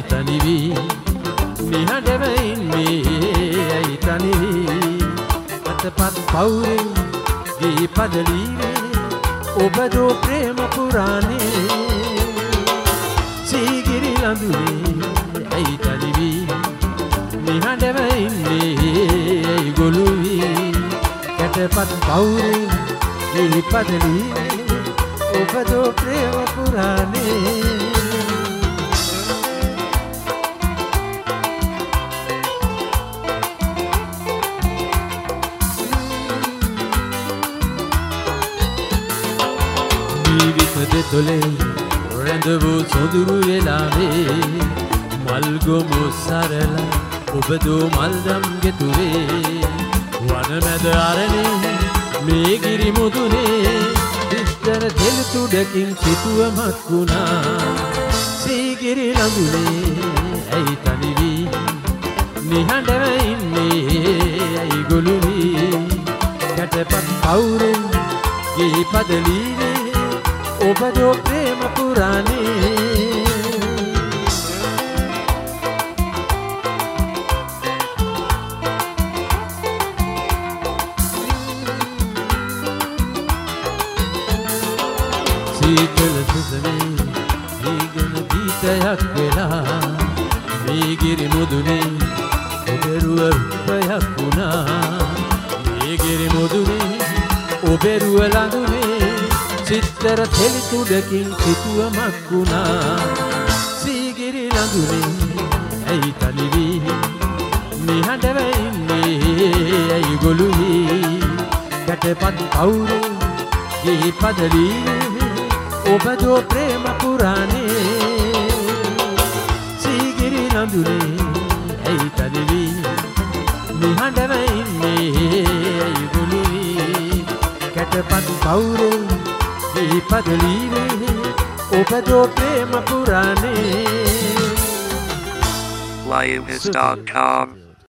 තනිවි නිහඬව ඉන්නේ ඇයි තනිවි අතපත් පවුරේ ගේ පදලීවේ ඔබ දෝ ප්‍රේම පුරානේ සීගිරි ලඳුනේ ඇයි තනිවි නිහඬව ඉන්නේ ඇයි ගොළුවි කැටපත් පවුරේ ගේ පදලීවේ ඔබ දෝ ප්‍රේම පුරානේ දෙතොලේ රැඳවූ සොඳුරු වෙලාවේ මල්ගොමු සරලා ඔබ දෝ මල්දම් ගෙතුරේ වනමැද අරණේ මේ ගිරි මුදුනේ විස්තර තෙල් තුඩකින් සිතුවමක් වුණා සීගිරි ළඟුනේ ඇයි තනිවි නිහඬව ඉන්නේ ඇයි ගොළුවි කැටපත් පවුරෙන් ගේ පදලීවේ ඔබ දෝ ප්‍රේම පුරානේ සීතල සුසනේ දීගෙන ගීතයක් වෙලා මේ ගිරි මුදුනේ ඔබරුව රූපයක් වුණා මේ ගිරි මුදුනේ ඔබරුව ළඟුනේ සිත්තර තෙලි තුඩකින් සිතුවමක් වුණා සීගිරි ළඟුනේ ඇයි තනිවි නිහඬව ඉන්නේ ඇයි ගොළුවි කැටපත් පවුරේ ගේ පදලීවේ ඔබ දෝ ප්‍රේම පුරානේ සීගිරි ළඟුනේ ඇයි තනිවි නිහඬව ඉන්නේ ඇයි ගොළුවි කැටපත් පවුරේ ගේ පදලීවේ ඔබ දෝ ප්‍රේම පුරානේ Liveis.com